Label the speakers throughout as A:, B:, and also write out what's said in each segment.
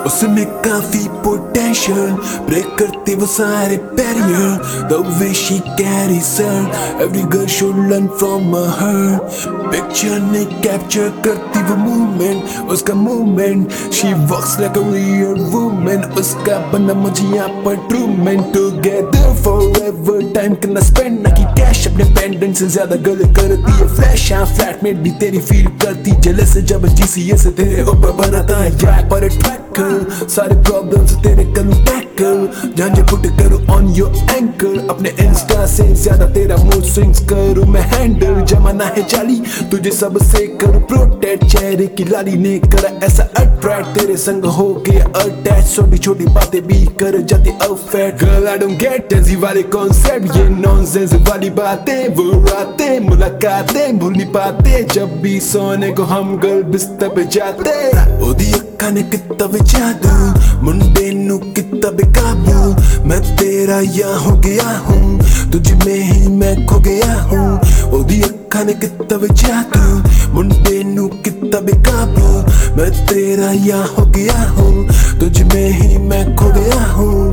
A: उसमें काफी potential, break करती वो सारे barrier. The way she carries her, every girl should learn from her. Picture ने कैप्चर करती वो मूवमेंट, उसका movement. She walks like a real woman, उसका बना मुझे यहाँ पर true man. Together forever, time करना spend ना की कैश अपने पेंडेंट से ज्यादा गर्ल करती है फ्लैश. हाँ फ्लैटमेट भी तेरी फील करती जेलस से जब GCA से तेरे ऊपर बनाता है ट्रैक पर ट्रैकर. सारे प्रॉब्लम्स तेरे करूँ टैकल, झांझे पुट करूँ ऑन योर एंकल. अपने इंस्टा से ज्यादा तेरा मूड स्विंग्स करूँ मैं हैंडल. जमाना है चाली तुझे सबसे करूँ प्रोटेक्ट, चेहरे की लाली ने करा ऐसा अट्रैक्ट. तेरे संग हो गया अटैच, छोटी छोटी बातें भी कर जाती affect. Girl I don't get ऐसी वाले कॉन्सेप्ट, ये नॉनसेंस वाली बातें. वो रातें मुलाकातें भूल नहीं पाते जब भी सोने को हम गर्ल बिस्तर पे जाते. ओदी अक्खा ने कितना भी जादू, मुंडे नू कितना भी काबू. मैं तेरा यहाँ हो गया हूँ, तुझ में ही मैं खो गया हूँ. ओदी अक्खा ने कितना भी जादू, मुंडे नू कितना भी काबू. मैं तेरा यहाँ हो गया हूँ, तुझ में ही मैं खो गया हूँ.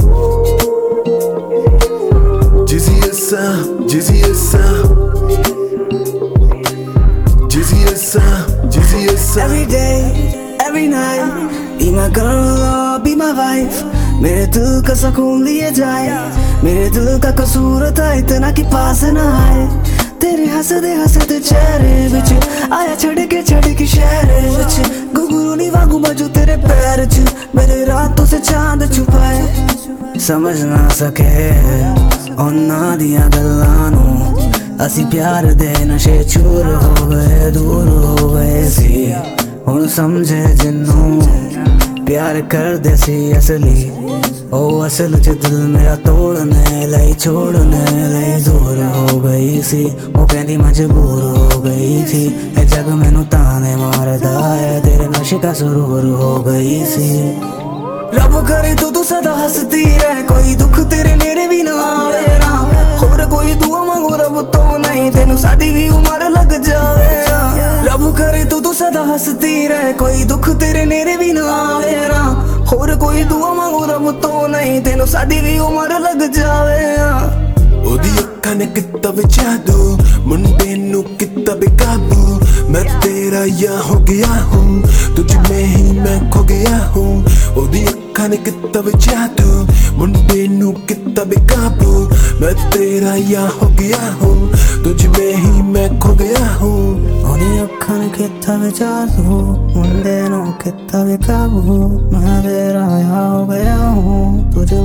A: GCSA, GCSA, GCSA, GCSA.
B: Every day, every night, be my girl or be my wife. मेरे दिल का सुकून लिए जाए, मेरे दिल का कसूर था इतना कि पास न आए. तेरे हंसदे हंसदे चेहरे विच आया छड़ के शहर विच. घुंघरू नहीं वांगू बाजू तेरे पैर च, मेरे रातों से चांद छुपाए. समझ ना सके उन्हां दियां गल्लां नूं, असी प्यार दे नशे चूर हो गए, दूर हो गए सी. हुण समझे जिन्नू प्यार कर दे सी असली, ओ असल च दिल मेरा तोड़ने लई छोड़ने लई दूर हो गई सी. वो कहती मजबूर हो गई थी, ए जग मैनू ताने मारदा है, तेरे नशे का सुरूर हो गई सी. रब करे तू सदा हंसती रहे, कोई दुख तेरे नेड़े भी ना आवे ना. होर कोई दुआ मांगो रब तो नहीं, तेनू साडी भी उम्र लग जावे. रब करे तू सदा हंसती रहे, कोई दुख तेरे नेड़े भी ना आवे ना. होर कोई दुआ मांगो रब तो नहीं, तेनू साडी भी उम्र लग जावे.
A: ओदी अक्खा ने कितना भी जादू, मुंडे नू कितना भी काबू. मैं तेरा यहाँ हो गया हूँ, तुझ में ही मैं खो गया हूँ. ओदी अक्खा ने कितना भी जादू, मुंडे नू कितना भी काबू. मैं तेरा यहाँ हो गया हूँ, तुझ में ही मैं खो गया हूँ.
B: ओदी अक्खा ने कितना भी जादू, मुंडे नू कितना भी काबू. मैं तेरा यहाँ हो गया हूँ, तुझ